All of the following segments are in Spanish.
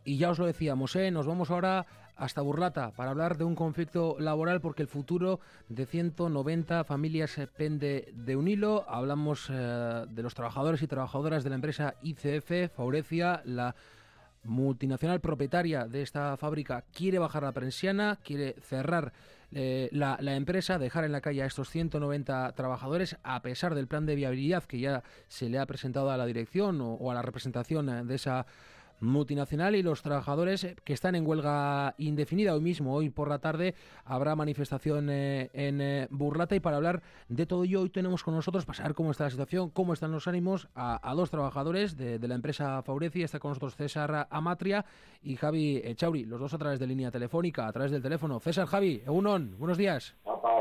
Y ya os lo decíamos, nos vamos ahora hasta Burlata para hablar de un conflicto laboral porque el futuro de 190 familias pende de un hilo. Hablamos de los trabajadores y trabajadoras de la empresa ICF. Faurecia, la multinacional propietaria de esta fábrica, quiere bajar la persiana, quiere cerrar la empresa, dejar en la calle a estos 190 trabajadores, a pesar del plan de viabilidad que ya se le ha presentado a la dirección o a la representación de esa multinacional. Y los trabajadores que están en huelga indefinida. Hoy por la tarde habrá manifestación en Burlata, y para hablar de todo ello hoy tenemos con nosotros, para saber cómo está la situación, cómo están los ánimos, a dos trabajadores de la empresa Faurecia. Está con nosotros César Amatria y Javi Echauri, los dos a través de línea telefónica, a través del teléfono. César, Javi, Egunon, buenos días.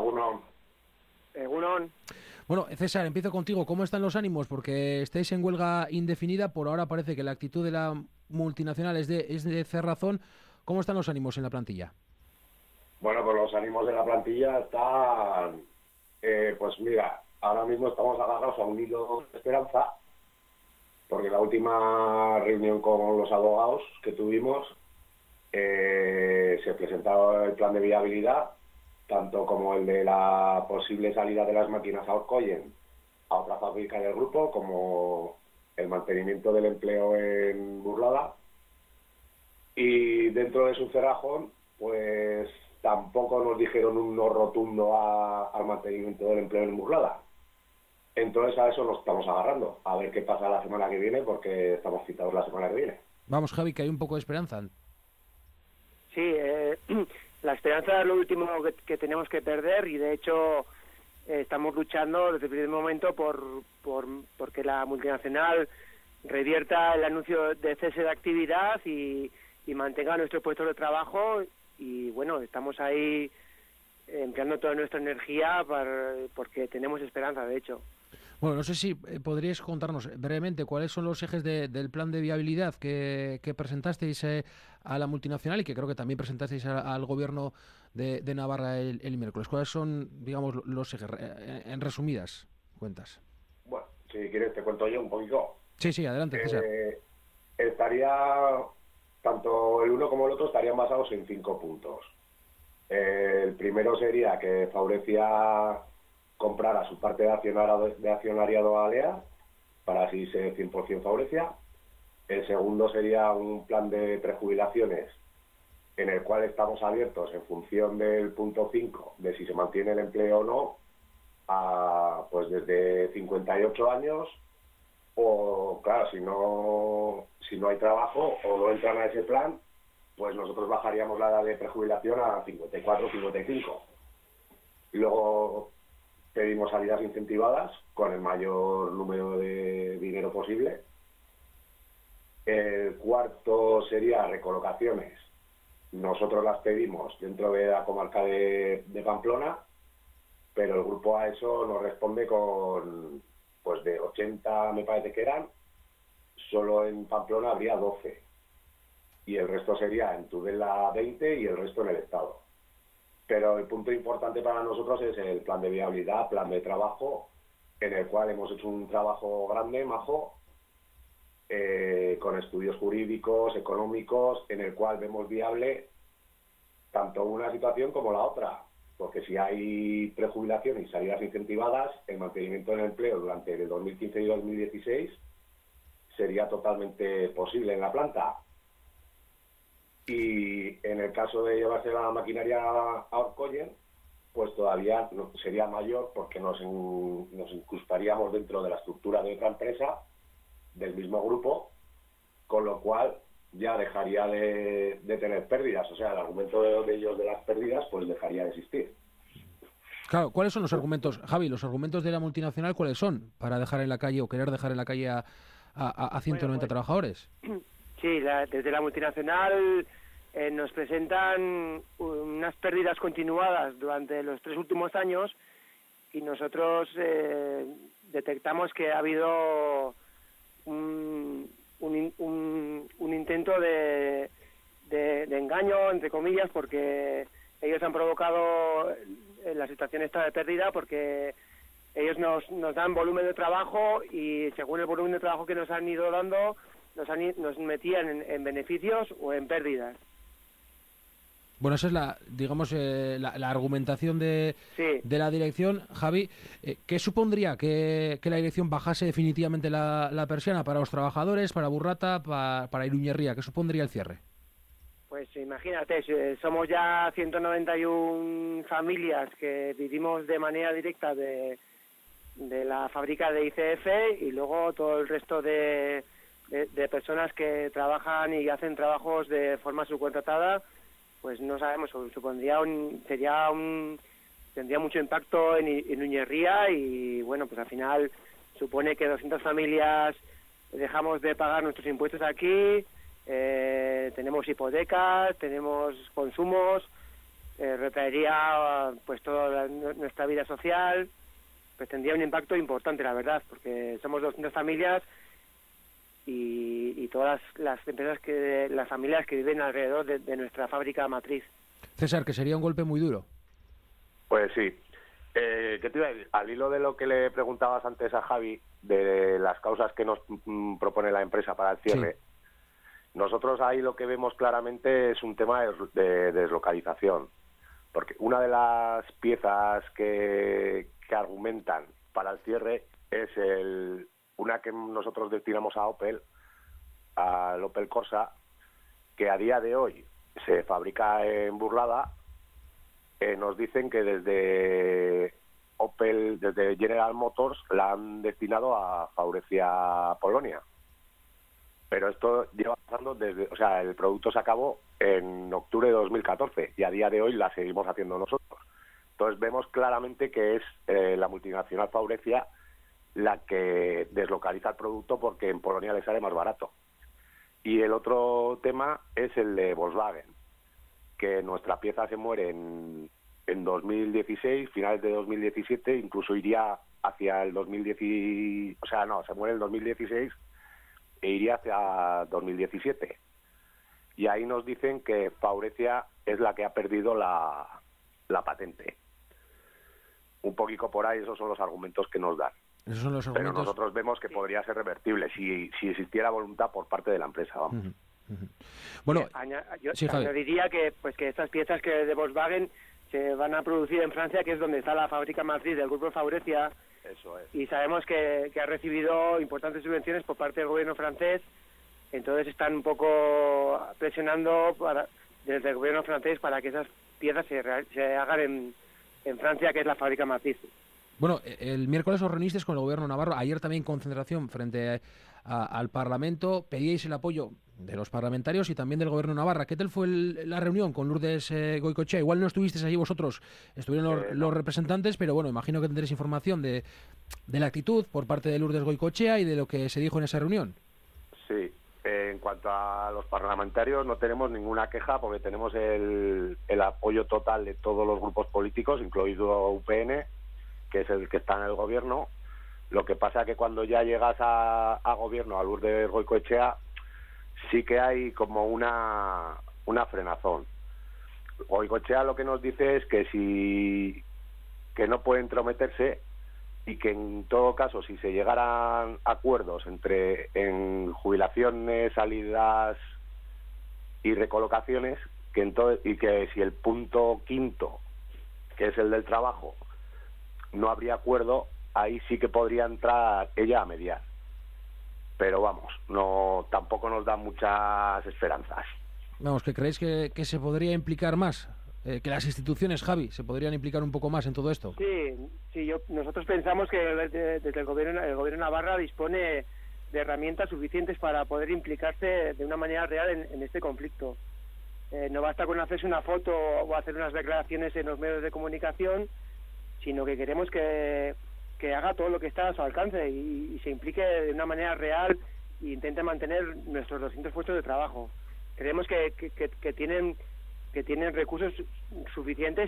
Egunon. Bueno, César, empiezo contigo. ¿Cómo están los ánimos? Porque estáis en huelga indefinida. Por ahora parece que la actitud de la multinacional es de cerrazón. ¿Cómo están los ánimos en la plantilla? Bueno, pues los ánimos de la plantilla están... pues mira, ahora mismo estamos agarrados a un hilo de esperanza, porque la última reunión con los abogados que tuvimos se presentaba el plan de viabilidad, tanto como el de la posible salida de las máquinas a Orkoyen a otra fábrica del grupo, como el mantenimiento del empleo en Burlada. Y dentro de su cerrajón, pues tampoco nos dijeron un no rotundo al mantenimiento del empleo en Burlada. Entonces a eso nos estamos agarrando, a ver qué pasa la semana que viene, porque estamos citados la semana que viene. Vamos, Javi, que hay un poco de esperanza. Sí, la esperanza es lo último que tenemos que perder, y de hecho estamos luchando desde el primer momento porque la multinacional revierta el anuncio de cese de actividad y mantenga nuestros puestos de trabajo. Y bueno, estamos ahí empleando toda nuestra energía porque tenemos esperanza, de hecho. Bueno, no sé si podríais contarnos brevemente cuáles son los ejes del plan de viabilidad que presentasteis a la multinacional, y que creo que también presentasteis al gobierno de Navarra el miércoles. ¿Cuáles son, digamos, los ejes, en resumidas cuentas? Bueno, si quieres te cuento yo un poquito. Sí, adelante, César. Tanto el uno como el otro estarían basados en 5 puntos. El primero sería que Faurecia comprara su parte de accionariado a Alea, para así ser 100% Faurecia. El segundo sería un plan de prejubilaciones, en el cual estamos abiertos en función del punto 5, de si se mantiene el empleo o no, pues desde 58 años, o claro, si no hay trabajo o no entran a ese plan, pues nosotros bajaríamos la edad de prejubilación a 54 o 55. Luego pedimos salidas incentivadas con el mayor número de dinero posible. El cuarto sería recolocaciones. Nosotros las pedimos dentro de la comarca de Pamplona, pero el grupo a eso nos responde con, pues de 80 me parece que eran, solo en Pamplona habría 12. Y el resto sería en Tudela 20 y el resto en el Estado. Pero el punto importante para nosotros es el plan de viabilidad, plan de trabajo, en el cual hemos hecho un trabajo grande, majo, con estudios jurídicos, económicos, en el cual vemos viable tanto una situación como la otra. Porque si hay prejubilación y salidas incentivadas, el mantenimiento del empleo durante el 2015 y 2016 sería totalmente posible en la planta. Y en el caso de llevarse la maquinaria a Orkoyen, pues todavía sería mayor, porque nos incrustaríamos dentro de la estructura de otra empresa del mismo grupo, con lo cual ya dejaría de tener pérdidas. O sea, el argumento de ellos de las pérdidas pues dejaría de existir. Claro, ¿cuáles son los argumentos, Javi, los argumentos de la multinacional, cuáles son para dejar en la calle o querer dejar en la calle a 190 trabajadores? Sí, desde la multinacional nos presentan unas pérdidas continuadas durante los 3 últimos años, y nosotros detectamos que ha habido un intento de engaño, entre comillas, porque ellos han provocado la situación esta de pérdida, porque ellos nos dan volumen de trabajo, y según el volumen de trabajo que nos han ido dando, nos metían en beneficios o en pérdidas. Bueno, esa es la argumentación de la dirección. Javi, ¿qué supondría que la dirección bajase definitivamente la persiana para los trabajadores, para Burrata, para Iruñerría? ¿Qué supondría el cierre? Pues imagínate, somos ya 191 familias que vivimos de manera directa de la fábrica de ICF, y luego todo el resto de personas que trabajan y hacen trabajos de forma subcontratada. Pues no sabemos, tendría mucho impacto en Uñerría, y bueno, pues al final supone que 200 familias dejamos de pagar nuestros impuestos aquí, tenemos hipotecas, tenemos consumos, retraería pues toda nuestra vida social, pues tendría un impacto importante, la verdad, porque somos 200 familias y todas las empresas, las familias que viven alrededor de nuestra fábrica matriz. César, que sería un golpe muy duro. Pues sí. ¿Qué te iba a decir? Al hilo de lo que le preguntabas antes a Javi, de las causas que nos propone la empresa para el cierre, nosotros ahí lo que vemos claramente es un tema de deslocalización. Porque una de las piezas que argumentan para el cierre es una que nosotros destinamos a Opel, al Opel Corsa, que a día de hoy se fabrica en Burlada. Nos dicen que desde Opel, desde General Motors, la han destinado a Faurecia, Polonia. Pero esto lleva pasando el producto se acabó en octubre de 2014 y a día de hoy la seguimos haciendo nosotros. Entonces vemos claramente que es la multinacional Faurecia la que deslocaliza el producto porque en Polonia le sale más barato. Y el otro tema es el de Volkswagen, que nuestra pieza se muere en 2016, finales de 2017, incluso iría hacia el 2010, se muere en 2016 e iría hacia 2017. Y ahí nos dicen que Faurecia es la que ha perdido la patente. Un poquito por ahí, esos son los argumentos que nos dan. Esos son los argumentos. Pero nosotros vemos que podría ser revertible si existiera voluntad por parte de la empresa. Vamos. Bueno, yo diría que estas piezas que de Volkswagen se van a producir en Francia, que es donde está la fábrica matriz del grupo Faurecia. Eso es. Y sabemos que ha recibido importantes subvenciones por parte del gobierno francés. Entonces están un poco presionando desde el gobierno francés para que esas piezas se hagan en Francia, que es la fábrica matriz. Bueno, el miércoles os reunisteis con el gobierno navarro, ayer también concentración frente al Parlamento, pedíais el apoyo de los parlamentarios y también del gobierno navarra. ¿Qué tal fue la reunión con Lourdes Goicoechea? Igual no estuvisteis allí vosotros, estuvieron los representantes, pero bueno, imagino que tendréis información de la actitud por parte de Lourdes Goicoechea y de lo que se dijo en esa reunión. Sí, en cuanto a los parlamentarios no tenemos ninguna queja porque tenemos el apoyo total de todos los grupos políticos, incluido UPN, que es el que está en el gobierno. Lo que pasa que cuando ya llegas a gobierno, a Lourdes Goicoechea, sí que hay como una frenazón. Goicoechea lo que nos dice es que no puede entrometerse y que en todo caso, si se llegaran acuerdos en jubilaciones, salidas y recolocaciones, y que si el punto quinto, que es el del trabajo, no habría acuerdo, ahí sí que podría entrar ella a mediar. Pero vamos, tampoco nos da muchas esperanzas. Vamos, ¿que creéis que se podría implicar más? Que las instituciones, Javi, se podrían implicar un poco más en todo esto. Sí, nosotros pensamos que desde el gobierno Navarra dispone de herramientas suficientes para poder implicarse de una manera real en este conflicto. No basta con hacerse una foto o hacer unas declaraciones en los medios de comunicación, sino que queremos que haga todo lo que está a su alcance y se implique de una manera real e intente mantener nuestros 200 puestos de trabajo. Creemos que tienen recursos suficientes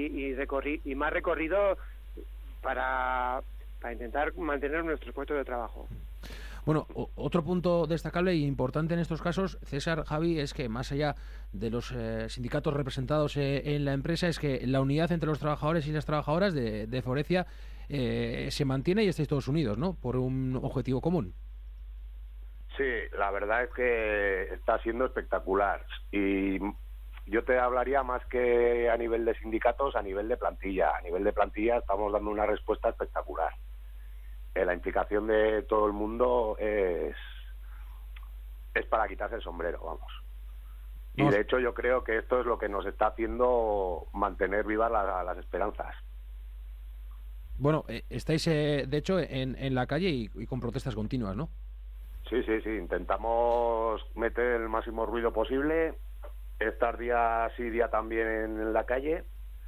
y más recorrido para intentar mantener nuestros puestos de trabajo. Bueno, otro punto destacable e importante en estos casos, César, Javi, es que más allá de los sindicatos representados en la empresa, es que la unidad entre los trabajadores y las trabajadoras de Faurecia se mantiene y estáis todos unidos, ¿no?, por un objetivo común. Sí, la verdad es que está siendo espectacular y yo te hablaría más que a nivel de sindicatos, a nivel de plantilla. A nivel de plantilla estamos dando una respuesta espectacular. La implicación de todo el mundo es para quitarse el sombrero, vamos. Y de hecho yo creo que esto es lo que nos está haciendo mantener vivas las esperanzas. Bueno, estáis de hecho en la calle y con protestas continuas, ¿no? Sí, intentamos meter el máximo ruido posible, estar día sí, día también en la calle,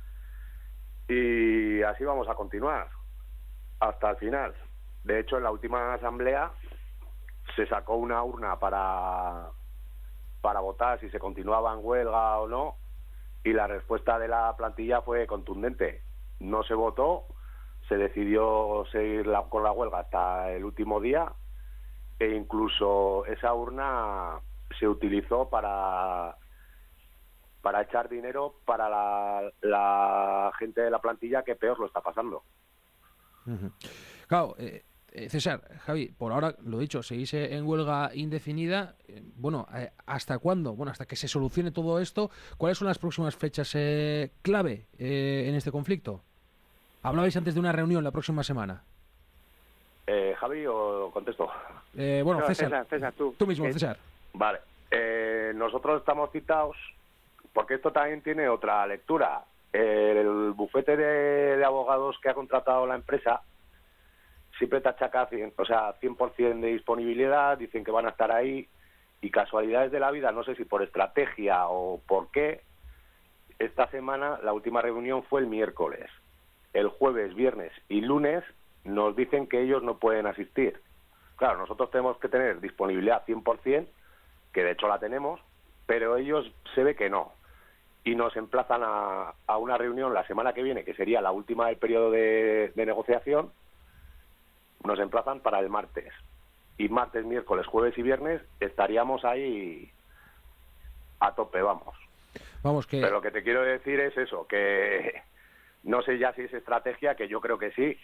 y así vamos a continuar hasta el final. De hecho, en la última asamblea se sacó una urna para votar si se continuaba en huelga o no, y la respuesta de la plantilla fue contundente. No se votó, se decidió seguir con la huelga hasta el último día, e incluso esa urna se utilizó para echar dinero para la gente de la plantilla que peor lo está pasando. Uh-huh. Claro, César, Javi, por ahora, lo dicho, seguís en huelga indefinida. ¿Hasta cuándo? Bueno, hasta que se solucione todo esto. ¿Cuáles son las próximas fechas clave en este conflicto? Hablabais antes de una reunión la próxima semana. ¿Javi o contesto? No, César, tú mismo, César. Vale. Nosotros estamos citados porque esto también tiene otra lectura. El bufete de abogados que ha contratado la empresa siempre te achaca 100% de disponibilidad, dicen que van a estar ahí, y casualidades de la vida, no sé si por estrategia o por qué, esta semana la última reunión fue el miércoles. El jueves, viernes y lunes nos dicen que ellos no pueden asistir. Claro, nosotros tenemos que tener disponibilidad 100%, que de hecho la tenemos, pero ellos se ve que no. Y nos emplazan a una reunión la semana que viene, que sería la última del periodo de negociación. Nos emplazan para el martes. Y martes, miércoles, jueves y viernes estaríamos ahí a tope, vamos. Pero lo que te quiero decir es eso, que no sé ya si es estrategia, que yo creo que sí,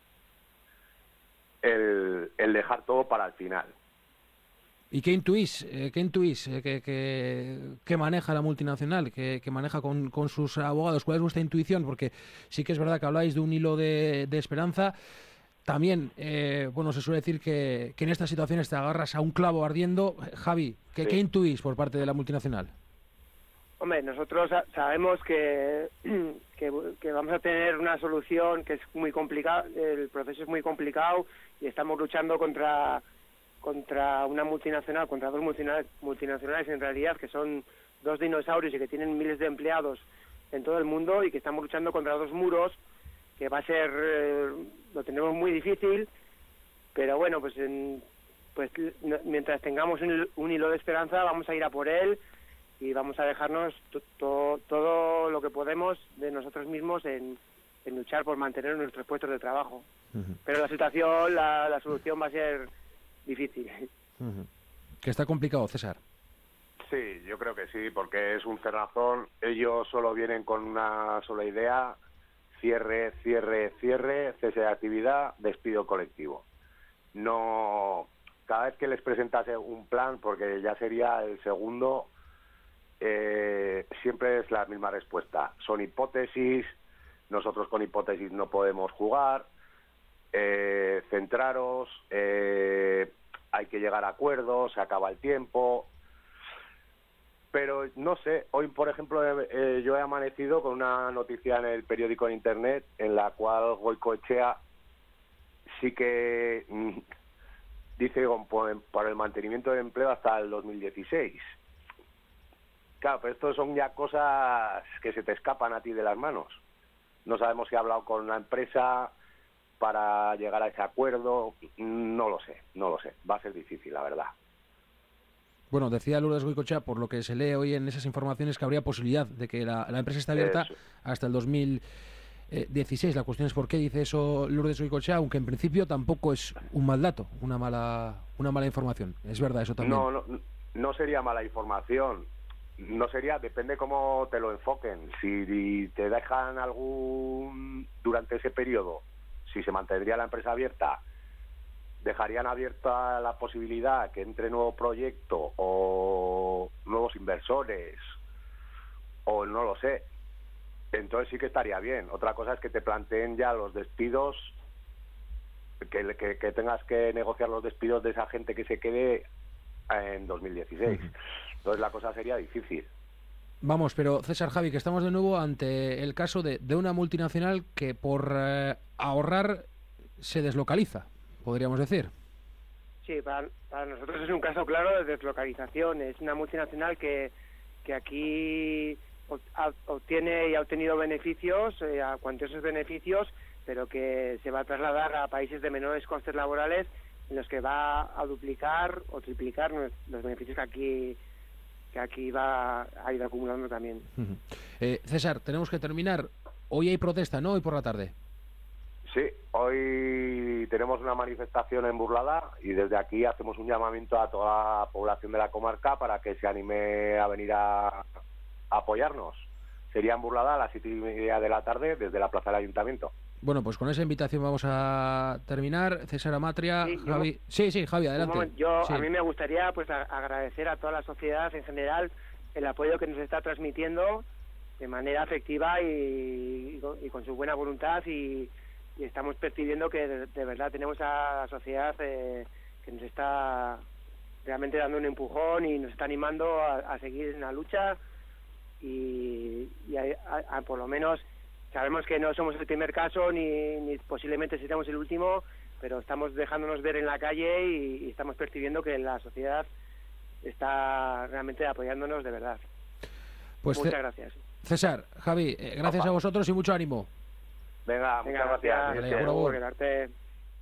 el dejar todo para el final. ¿Y qué intuís? ¿Qué maneja la multinacional? ¿Qué maneja con sus abogados? ¿Cuál es vuestra intuición? Porque sí que es verdad que habláis de un hilo de esperanza. También, se suele decir que en estas situaciones te agarras a un clavo ardiendo. Javi, ¿qué intuís por parte de la multinacional? Hombre, nosotros sabemos que vamos a tener una solución que es muy complicada, el proceso es muy complicado y estamos luchando contra una multinacional, contra dos multinacionales en realidad, que son dos dinosaurios y que tienen miles de empleados en todo el mundo, y que estamos luchando contra dos muros, que va a ser, lo tenemos muy difícil, pero bueno, mientras tengamos un hilo de esperanza vamos a ir a por él y vamos a dejarnos todo lo que podemos de nosotros mismos en luchar por mantener nuestros puestos de trabajo. Uh-huh. Pero la situación, la solución va a ser difícil. Uh-huh. ¿Que está complicado, César? Sí, yo creo que sí, porque es un cerrazón. Ellos solo vienen con una sola idea: cierre, cese de actividad, despido colectivo. No, cada vez que les presentase un plan, porque ya sería el segundo, siempre es la misma respuesta. Son hipótesis, nosotros con hipótesis no podemos jugar, centraros, hay que llegar a acuerdos, se acaba el tiempo. Pero no sé, hoy por ejemplo yo he amanecido con una noticia en el periódico en internet en la cual Goicoechea sí que dice por el mantenimiento del empleo hasta el 2016. Claro, pero esto son ya cosas que se te escapan a ti de las manos. No sabemos si ha hablado con la empresa para llegar a ese acuerdo, no lo sé, va a ser difícil, la verdad. Bueno, decía Lourdes Goicoechea, por lo que se lee hoy en esas informaciones, que habría posibilidad de que la empresa esté abierta hasta el 2016. La cuestión es por qué dice eso Lourdes Goicoechea, aunque en principio tampoco es un mal dato, una mala información. Es verdad, eso también. No sería mala información. No sería, depende cómo te lo enfoquen. Si te dejan durante ese periodo, si se mantendría la empresa abierta, dejarían abierta la posibilidad que entre nuevo proyecto o nuevos inversores, o no lo sé. Entonces sí que estaría bien. Otra cosa es que te planteen ya los despidos, que tengas que negociar los despidos de esa gente que se quede en 2016. Entonces la cosa sería difícil. Vamos, pero César, Javi, que estamos de nuevo ante el caso de una multinacional que por ahorrar se deslocaliza, podríamos decir. Sí, para nosotros es un caso claro de deslocalización. Es una multinacional que aquí obtiene y ha obtenido beneficios, cuantiosos beneficios, pero que se va a trasladar a países de menores costes laborales, en los que va a duplicar o triplicar los beneficios que aquí va a ir acumulando también. César, tenemos que terminar. Hoy hay protesta, ¿no? Hoy por la tarde. Sí, hoy tenemos una manifestación en Burlada y desde aquí hacemos un llamamiento a toda la población de la comarca para que se anime a venir a apoyarnos. Sería en Burlada a las 7:30 de la tarde desde la plaza del Ayuntamiento. Bueno, pues con esa invitación vamos a terminar. César Amatria, sí, Javi... Sí, Javi, adelante. A mí me gustaría pues agradecer a toda la sociedad en general el apoyo que nos está transmitiendo de manera afectiva y con su buena voluntad, y estamos percibiendo que de verdad tenemos a la sociedad que nos está realmente dando un empujón y nos está animando a seguir en la lucha y por lo menos sabemos que no somos el primer caso ni posiblemente seremos el último, pero estamos dejándonos ver en la calle y estamos percibiendo que la sociedad está realmente apoyándonos de verdad. Pues muchas gracias. César, Javi, gracias a vosotros y mucho ánimo. Venga, muchas gracias. Vale,